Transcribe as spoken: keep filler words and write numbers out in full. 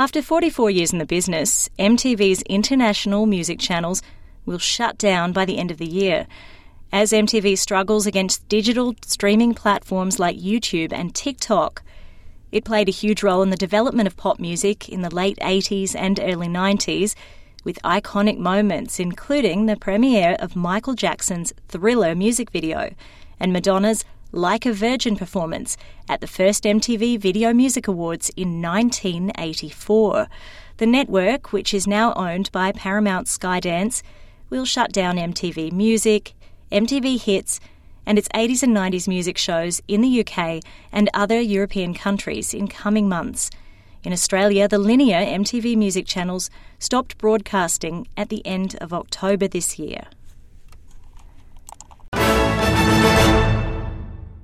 After forty-four years in the business, M T V's international music channels will shut down by the end of the year, as M T V struggles against digital streaming platforms like YouTube and TikTok. It played a huge role in the development of pop music in the late eighties and early nineties, with iconic moments including the premiere of Michael Jackson's Thriller music video and Madonna's Like a Virgin performance at the first M T V Video Music Awards in nineteen eighty-four. The network, which is now owned by Paramount Skydance, will shut down M T V Music, M T V Hits, and its eighties and nineties music shows in the U K and other European countries in coming months. In Australia, the linear M T V music channels stopped broadcasting at the end of October this year.